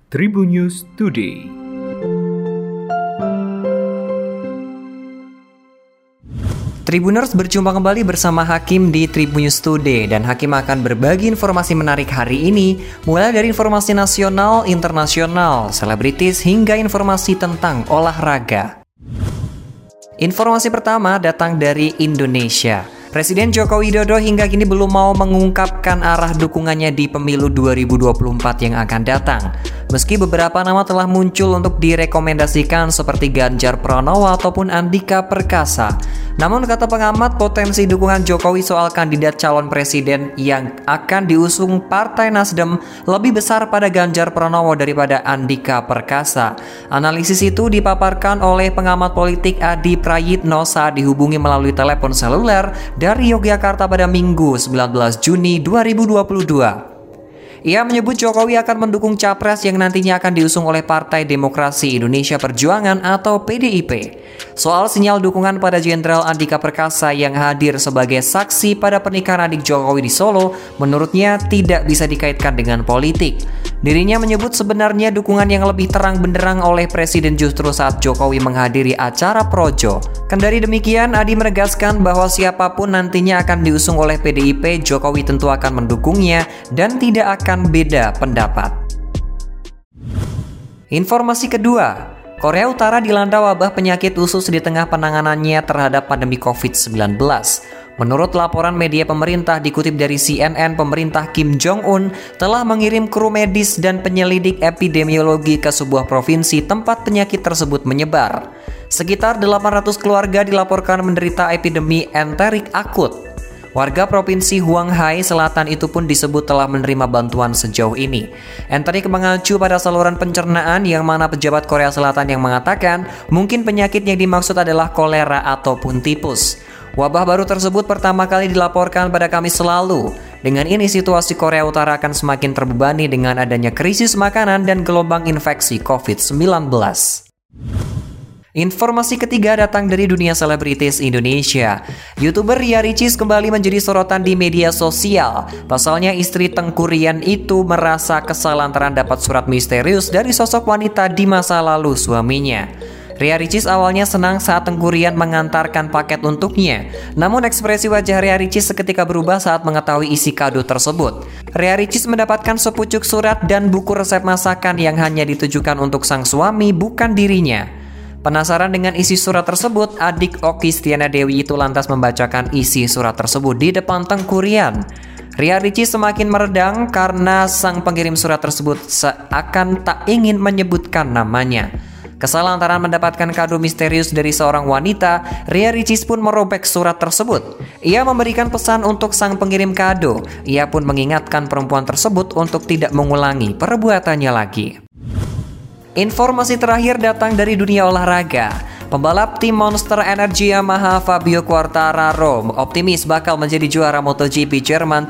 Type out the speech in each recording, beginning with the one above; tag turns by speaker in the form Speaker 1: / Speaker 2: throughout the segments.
Speaker 1: Tribun News Today.
Speaker 2: Tribuners berjumpa kembali bersama Hakim di Tribun News Today, dan Hakim akan berbagi informasi menarik hari ini, mulai dari informasi nasional, internasional, selebritis, hingga informasi tentang olahraga. Informasi pertama datang dari Indonesia. Presiden Joko Widodo hingga kini belum mau mengungkapkan arah dukungannya di pemilu 2024 yang akan datang. Meski beberapa nama telah muncul untuk direkomendasikan seperti Ganjar Pranowo ataupun Andika Perkasa. Namun kata pengamat, potensi dukungan Jokowi soal kandidat calon presiden yang akan diusung Partai Nasdem lebih besar pada Ganjar Pranowo daripada Andika Perkasa. Analisis itu dipaparkan oleh pengamat politik Adi Prayitno saat dihubungi melalui telepon seluler dari Yogyakarta pada Minggu 19 Juni 2022. Ia menyebut Jokowi akan mendukung capres yang nantinya akan diusung oleh Partai Demokrasi Indonesia Perjuangan atau PDIP. Soal sinyal dukungan pada Jenderal Andika Perkasa yang hadir sebagai saksi pada pernikahan adik Jokowi di Solo, menurutnya tidak bisa dikaitkan dengan politik. Dirinya menyebut sebenarnya dukungan yang lebih terang benderang oleh Presiden justru saat Jokowi menghadiri acara Projo. Kendari demikian, Adi menegaskan bahwa siapapun nantinya akan diusung oleh PDIP, Jokowi tentu akan mendukungnya dan tidak akan beda pendapat. Informasi kedua, Korea Utara dilanda wabah penyakit usus di tengah penanganannya terhadap pandemi COVID-19. Menurut laporan media pemerintah dikutip dari CNN, pemerintah Kim Jong-un telah mengirim kru medis dan penyelidik epidemiologi ke sebuah provinsi tempat penyakit tersebut menyebar. Sekitar 800 keluarga dilaporkan menderita epidemi enterik akut. Warga provinsi Hwanghae Selatan itu pun disebut telah menerima bantuan sejauh ini. Enterik mengacu pada saluran pencernaan yang mana pejabat Korea Selatan yang mengatakan mungkin penyakit yang dimaksud adalah kolera ataupun tipus. Wabah baru tersebut pertama kali dilaporkan pada Kamis lalu. Dengan ini situasi Korea Utara akan semakin terbebani dengan adanya krisis makanan dan gelombang infeksi COVID-19. Informasi ketiga datang dari dunia selebritis Indonesia. YouTuber Ria Ricis kembali menjadi sorotan di media sosial. Pasalnya istri Tengku Rian itu merasa kesal lantaran dapat surat misterius dari sosok wanita di masa lalu suaminya. Ria Ricis awalnya senang saat Tengku Rian mengantarkan paket untuknya. Namun ekspresi wajah Ria Ricis seketika berubah saat mengetahui isi kado tersebut. Ria Ricis mendapatkan sepucuk surat dan buku resep masakan yang hanya ditujukan untuk sang suami, bukan dirinya. Penasaran dengan isi surat tersebut, adik Okky Stiana Dewi itu lantas membacakan isi surat tersebut di depan Tengku Rian. Ria Ricis semakin meredang karena sang pengirim surat tersebut seakan tak ingin menyebutkan namanya. Kesal lantaran mendapatkan kado misterius dari seorang wanita, Ria Ricis pun merobek surat tersebut. Ia memberikan pesan untuk sang pengirim kado. Ia pun mengingatkan perempuan tersebut untuk tidak mengulangi perbuatannya lagi. Informasi terakhir datang dari dunia olahraga. Pembalap tim Monster Energy Yamaha Fabio Quartararo optimis bakal menjadi juara MotoGP Jerman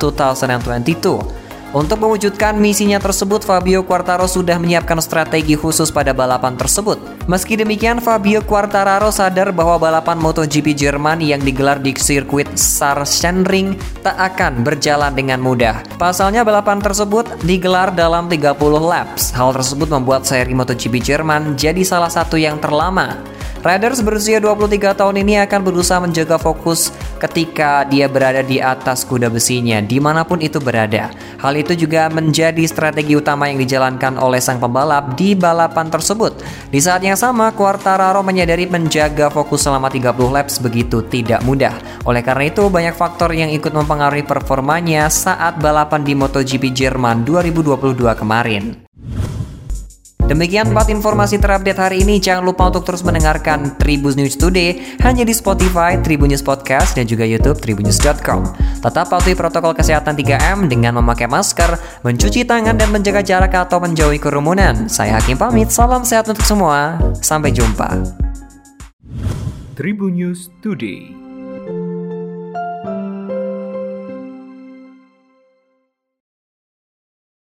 Speaker 2: 2022. Untuk mewujudkan misinya tersebut, Fabio Quartararo sudah menyiapkan strategi khusus pada balapan tersebut. Meski demikian, Fabio Quartararo sadar bahwa balapan MotoGP Jerman yang digelar di sirkuit Sachsenring tak akan berjalan dengan mudah. Pasalnya balapan tersebut digelar dalam 30 laps. Hal tersebut membuat seri MotoGP Jerman jadi salah satu yang terlama. Riders berusia 23 tahun ini akan berusaha menjaga fokus ketika dia berada di atas kuda besinya, dimanapun itu berada. Hal itu juga menjadi strategi utama yang dijalankan oleh sang pembalap di balapan tersebut. Di saat yang sama, Quartararo menyadari menjaga fokus selama 30 laps begitu tidak mudah. Oleh karena itu, banyak faktor yang ikut mempengaruhi performanya saat balapan di MotoGP Jerman 2022 kemarin. Demikian 4 informasi terupdate hari ini. Jangan lupa untuk terus mendengarkan Tribun News Today hanya di Spotify, Tribun News Podcast, dan juga YouTube tribunnews.com. Tetap patuhi protokol kesehatan 3M dengan memakai masker, mencuci tangan, dan menjaga jarak atau menjauhi kerumunan. Saya Hakim pamit, salam sehat untuk semua. Sampai jumpa.
Speaker 1: Tribun News Today.